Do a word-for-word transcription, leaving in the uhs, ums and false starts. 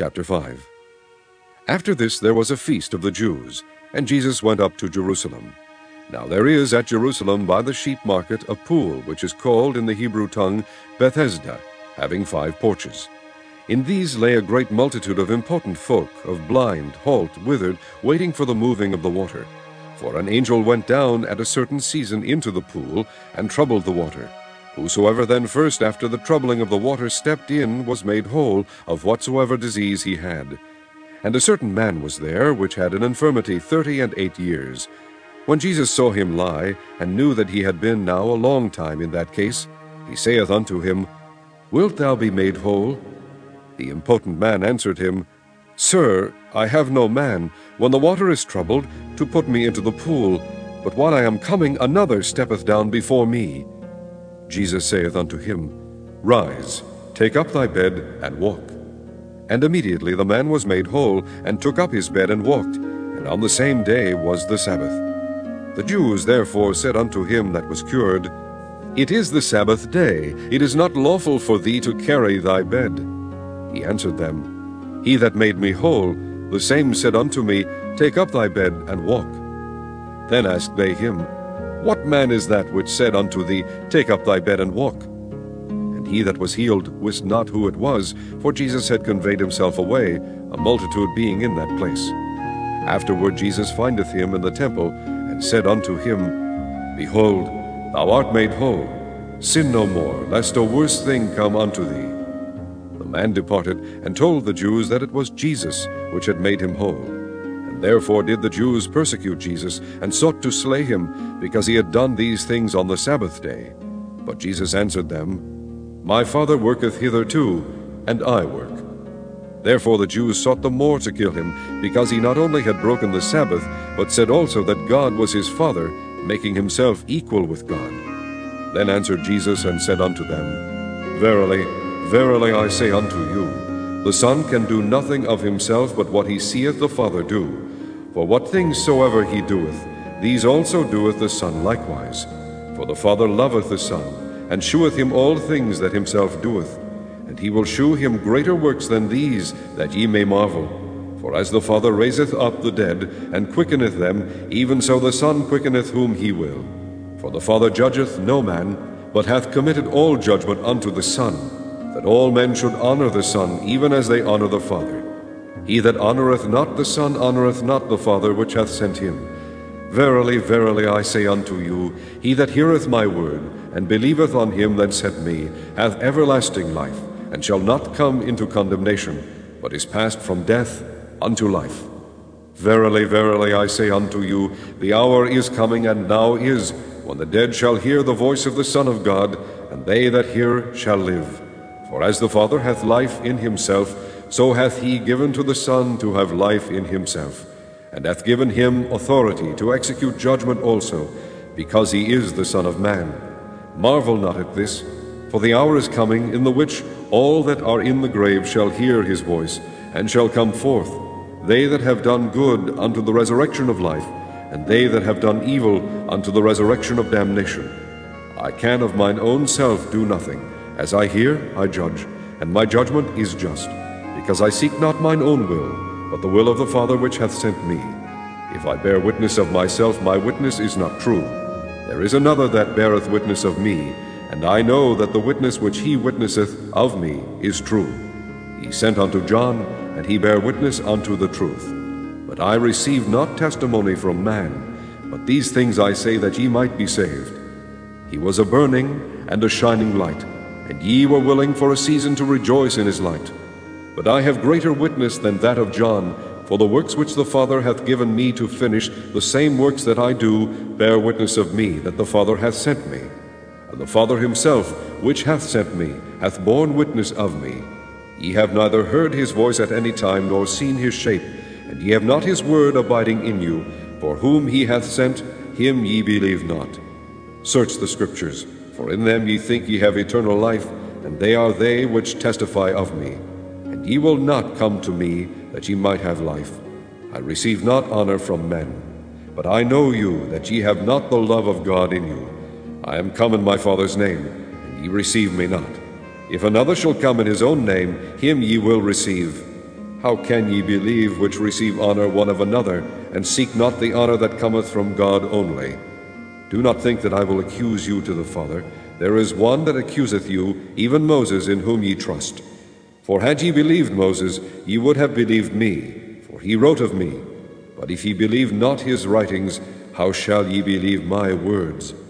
Chapter five. After this there was a feast of the Jews, and Jesus went up to Jerusalem. Now there is at Jerusalem by the sheep market a pool, which is called in the Hebrew tongue Bethesda, having five porches. In these lay a great multitude of impotent folk, of blind, halt, withered, waiting for the moving of the water. For an angel went down at a certain season into the pool, and troubled the water. Whosoever then first after the troubling of the water stepped in was made whole of whatsoever disease he had. And a certain man was there, which had an infirmity thirty and eight years. When Jesus saw him lie, and knew that he had been now a long time in that case, he saith unto him, Wilt thou be made whole? The impotent man answered him, Sir, I have no man, when the water is troubled, to put me into the pool, but while I am coming, another steppeth down before me. Jesus saith unto him, Rise, take up thy bed, and walk. And immediately the man was made whole, and took up his bed, and walked. And on the same day was the Sabbath. The Jews therefore said unto him that was cured, It is the Sabbath day, it is not lawful for thee to carry thy bed. He answered them, He that made me whole, the same said unto me, Take up thy bed, and walk. Then asked they him, What man is that which said unto thee, Take up thy bed, and walk? And he that was healed wist not who it was, for Jesus had conveyed himself away, a multitude being in that place. Afterward Jesus findeth him in the temple, and said unto him, Behold, thou art made whole. Sin no more, lest a worse thing come unto thee. The man departed, and told the Jews that it was Jesus which had made him whole. And therefore did the Jews persecute Jesus, and sought to slay him, because he had done these things on the Sabbath day. But Jesus answered them, My Father worketh hitherto, and I work. Therefore the Jews sought the more to kill him, because he not only had broken the Sabbath, but said also that God was his Father, making himself equal with God. Then answered Jesus and said unto them, Verily, verily I say unto you, the Son can do nothing of himself but what he seeth the Father do. For what things soever he doeth, these also doeth the Son likewise. For the Father loveth the Son, and sheweth him all things that himself doeth. And he will shew him greater works than these, that ye may marvel. For as the Father raiseth up the dead, and quickeneth them, even so the Son quickeneth whom he will. For the Father judgeth no man, but hath committed all judgment unto the Son, that all men should honor the Son, even as they honor the Father. He that honoreth not the Son honoreth not the Father which hath sent him. Verily, verily, I say unto you, he that heareth my word, and believeth on him that sent me, hath everlasting life, and shall not come into condemnation, but is passed from death unto life. Verily, verily, I say unto you, the hour is coming, and now is, when the dead shall hear the voice of the Son of God, and they that hear shall live. For as the Father hath life in himself, so hath he given to the Son to have life in himself, and hath given him authority to execute judgment also, because he is the Son of Man. Marvel not at this, for the hour is coming, in the which all that are in the grave shall hear his voice, and shall come forth, they that have done good unto the resurrection of life, and they that have done evil unto the resurrection of damnation. I can of mine own self do nothing. As I hear, I judge, and my judgment is just, because I seek not mine own will, but the will of the Father which hath sent me. If I bear witness of myself, my witness is not true. There is another that beareth witness of me, and I know that the witness which he witnesseth of me is true. He sent unto John, and he bare witness unto the truth. But I receive not testimony from man, but these things I say that ye might be saved. He was a burning and a shining light, and ye were willing for a season to rejoice in his light. But I have greater witness than that of John, for the works which the Father hath given me to finish, the same works that I do, bear witness of me, that the Father hath sent me. And the Father himself, which hath sent me, hath borne witness of me. Ye have neither heard his voice at any time, nor seen his shape, and ye have not his word abiding in you, for whom he hath sent, him ye believe not. Search the Scriptures, for in them ye think ye have eternal life, and they are they which testify of me. And ye will not come to me, that ye might have life. I receive not honor from men, but I know you, that ye have not the love of God in you. I am come in my Father's name, and ye receive me not. If another shall come in his own name, him ye will receive. How can ye believe which receive honor one of another, and seek not the honor that cometh from God only? Do not think that I will accuse you to the Father. There is one that accuseth you, even Moses, in whom ye trust. For had ye believed Moses, ye would have believed me, for he wrote of me. But if ye believe not his writings, how shall ye believe my words?